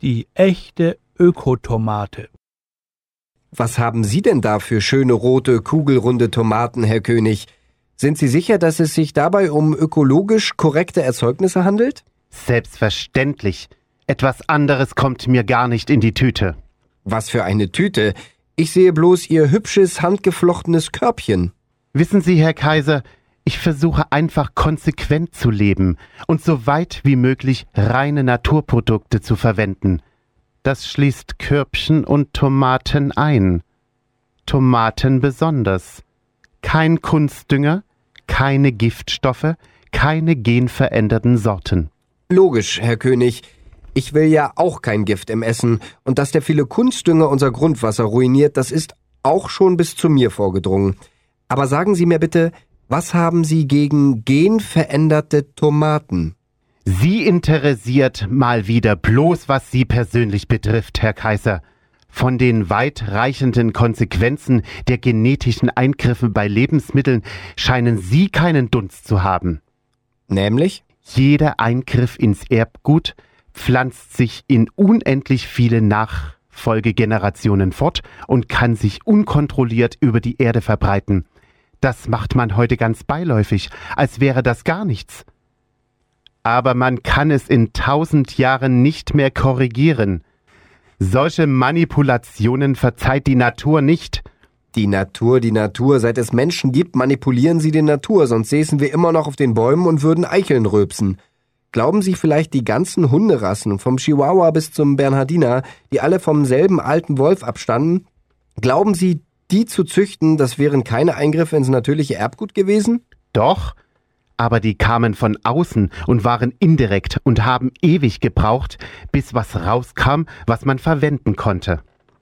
die echte Ökotomate. Was haben Sie denn da für schöne rote, kugelrunde Tomaten, Herr König? Sind Sie sicher, dass es sich dabei um ökologisch korrekte Erzeugnisse handelt? Selbstverständlich. Etwas anderes kommt mir gar nicht in die Tüte. Was für eine Tüte? Ich sehe bloß Ihr hübsches, handgeflochtenes Körbchen. Wissen Sie, Herr Kaiser, ich versuche einfach konsequent zu leben und so weit wie möglich reine Naturprodukte zu verwenden. Das schließt Körbchen und Tomaten ein. Tomaten besonders. Kein Kunstdünger, keine Giftstoffe, keine genveränderten Sorten. Logisch, Herr König. Ich will ja auch kein Gift im Essen. Und dass der viele Kunstdünger unser Grundwasser ruiniert, das ist auch schon bis zu mir vorgedrungen. Aber sagen Sie mir bitte, was haben Sie gegen genveränderte Tomaten? Sie interessiert mal wieder bloß, was Sie persönlich betrifft, Herr Kaiser. Von den weitreichenden Konsequenzen der genetischen Eingriffe bei Lebensmitteln scheinen Sie keinen Dunst zu haben. Nämlich? Jeder Eingriff ins Erbgut pflanzt sich in unendlich viele Nachfolgegenerationen fort und kann sich unkontrolliert über die Erde verbreiten. Das macht man heute ganz beiläufig, als wäre das gar nichts. Aber man kann es in 1000 Jahren nicht mehr korrigieren. Solche Manipulationen verzeiht die Natur nicht. Die Natur. Seit es Menschen gibt, manipulieren sie die Natur, sonst säßen wir immer noch auf den Bäumen und würden Eicheln rülpsen. Glauben Sie vielleicht, die ganzen Hunderassen, vom Chihuahua bis zum Bernhardiner, die alle vom selben alten Wolf abstammen, glauben Sie, die zu züchten, das wären keine Eingriffe ins natürliche Erbgut gewesen? Doch, aber die kamen von außen und waren indirekt und haben ewig gebraucht, bis was rauskam, was man verwenden konnte.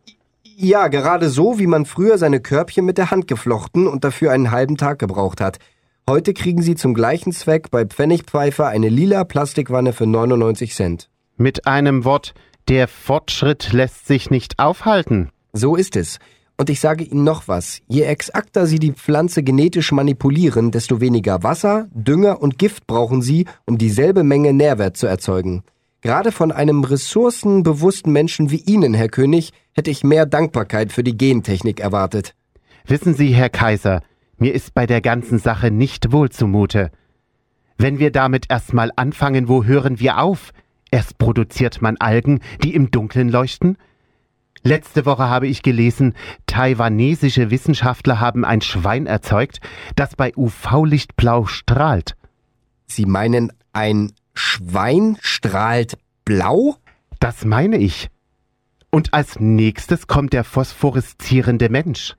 Ja, gerade so, wie man früher seine Körbchen mit der Hand geflochten und dafür einen halben Tag gebraucht hat. Heute kriegen Sie zum gleichen Zweck bei Pfennigpfeifer eine lila Plastikwanne für 99 Cent. Mit einem Wort, der Fortschritt lässt sich nicht aufhalten. So ist es. Und ich sage Ihnen noch was. Je exakter Sie die Pflanze genetisch manipulieren, desto weniger Wasser, Dünger und Gift brauchen Sie, um dieselbe Menge Nährwert zu erzeugen. Gerade von einem ressourcenbewussten Menschen wie Ihnen, Herr König, hätte ich mehr Dankbarkeit für die Gentechnik erwartet. Wissen Sie, Herr Kaiser, mir ist bei der ganzen Sache nicht wohl zumute. Wenn wir damit erstmal anfangen, wo hören wir auf? Erst produziert man Algen, die im Dunkeln leuchten? Letzte Woche habe ich gelesen, taiwanesische Wissenschaftler haben ein Schwein erzeugt, das bei UV-Licht blau strahlt. Sie meinen, ein Schwein strahlt blau? Das meine ich. Und als nächstes kommt der phosphoreszierende Mensch.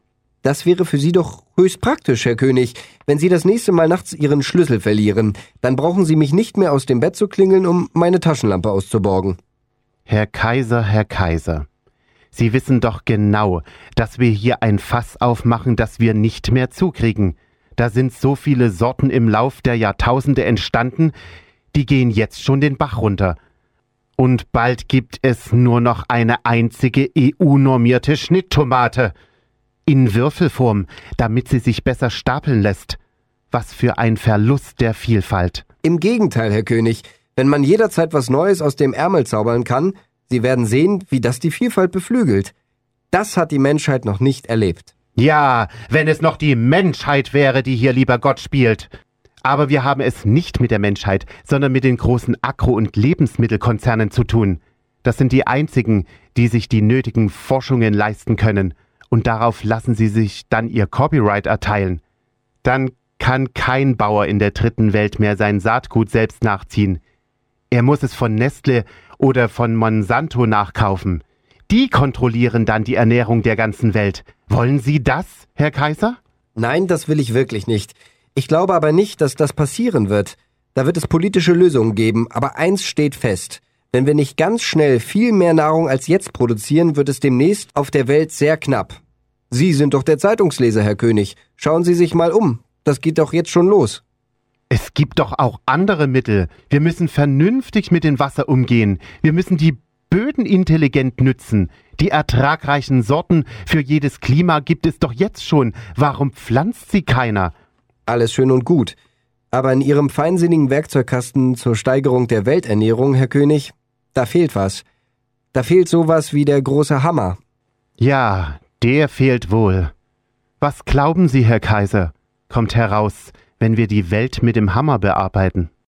Das wäre für Sie doch höchst praktisch, Herr König. Wenn Sie das nächste Mal nachts Ihren Schlüssel verlieren, dann brauchen Sie mich nicht mehr aus dem Bett zu klingeln, um meine Taschenlampe auszuborgen. Herr Kaiser, Sie wissen doch genau, dass wir hier ein Fass aufmachen, das wir nicht mehr zukriegen. Da sind so viele Sorten im Lauf der Jahrtausende entstanden, die gehen jetzt schon den Bach runter. Und bald gibt es nur noch eine einzige EU-normierte Schnitttomate. In Würfelform, damit sie sich besser stapeln lässt. Was für ein Verlust der Vielfalt. Im Gegenteil, Herr König. Wenn man jederzeit was Neues aus dem Ärmel zaubern kann, Sie werden sehen, wie das die Vielfalt beflügelt. Das hat die Menschheit noch nicht erlebt. Ja, wenn es noch die Menschheit wäre, die hier lieber Gott spielt. Aber wir haben es nicht mit der Menschheit, sondern mit den großen Agro- und Lebensmittelkonzernen zu tun. Das sind die einzigen, die sich die nötigen Forschungen leisten können. Und darauf lassen sie sich dann ihr Copyright erteilen. Dann kann kein Bauer in der dritten Welt mehr sein Saatgut selbst nachziehen. Er muss es von Nestle oder von Monsanto nachkaufen. Die kontrollieren dann die Ernährung der ganzen Welt. Wollen Sie das, Herr Kaiser? Nein, das will ich wirklich nicht. Ich glaube aber nicht, dass das passieren wird. Da wird es politische Lösungen geben, aber eins steht fest. Wenn wir nicht ganz schnell viel mehr Nahrung als jetzt produzieren, wird es demnächst auf der Welt sehr knapp. Sie sind doch der Zeitungsleser, Herr König. Schauen Sie sich mal um. Das geht doch jetzt schon los. Es gibt doch auch andere Mittel. Wir müssen vernünftig mit dem Wasser umgehen. Wir müssen die Böden intelligent nützen. Die ertragreichen Sorten für jedes Klima gibt es doch jetzt schon. Warum pflanzt sie keiner? Alles schön und gut. Aber in Ihrem feinsinnigen Werkzeugkasten zur Steigerung der Welternährung, Herr König, da fehlt was. Da fehlt sowas wie der große Hammer. Ja, der fehlt wohl. Was glauben Sie, Herr Kaiser, kommt heraus, wenn wir die Welt mit dem Hammer bearbeiten?